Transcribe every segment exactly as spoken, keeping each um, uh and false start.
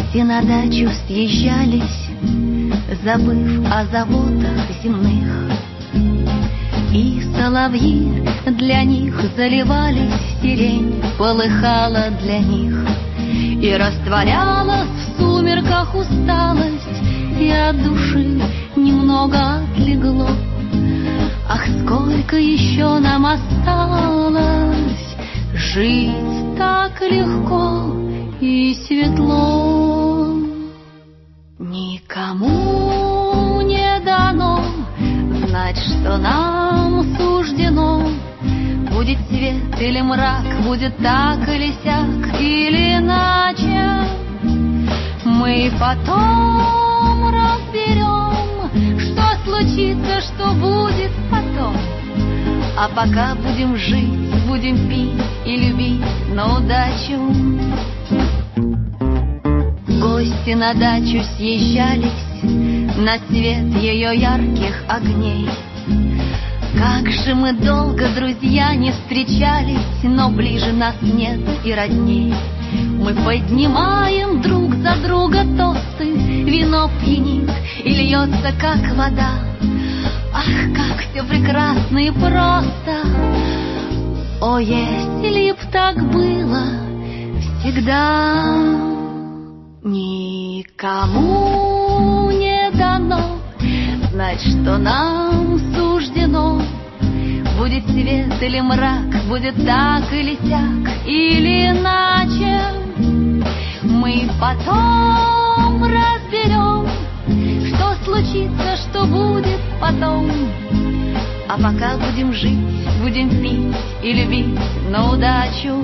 Гости на дачу съезжались, забыв о заботах земных, и соловьи для них заливались, сирень полыхала для них, и растворялась в сумерках усталость, и от души немного отлегло. Ах, сколько еще нам осталось жить так легко и светло. Никому не дано знать, что нам суждено. Будет свет или мрак, будет так или сяк, или иначе. Мы потом разберем, что случится, что будет потом. А пока будем жить, будем пить и любить на удачу. Гости на дачу съезжались на свет ее ярких огней. Как же мы долго, друзья, не встречались, но ближе нас нет и родней. Мы поднимаем друг за друга тосты, вино пьянит и льется, как вода. Ах, как все прекрасно и просто! О, если б так было всегда! Никому не дано знать, что нам суждено. Будет свет или мрак, будет так или сяк, или иначе. Мы потом разберем, что случится, что будет потом. А пока будем жить, будем пить и любить на удачу.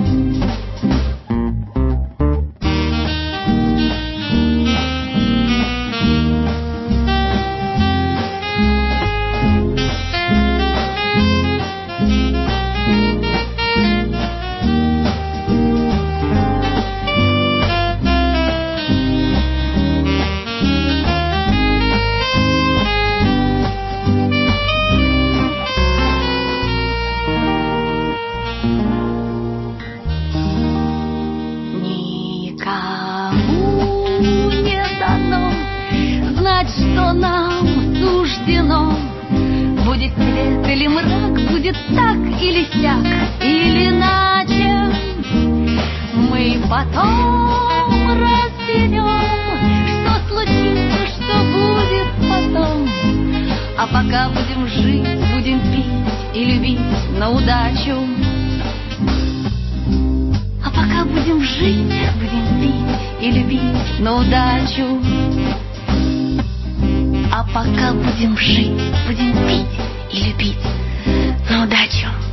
Что нам суждено. Будет свет или мрак, будет так или сяк, или иначе. Мы потом разберем, что случится, что будет потом. А пока будем жить, будем пить и любить на удачу. А пока будем жить, будем пить и любить на удачу. А пока будем жить, будем пить и любить на удачу.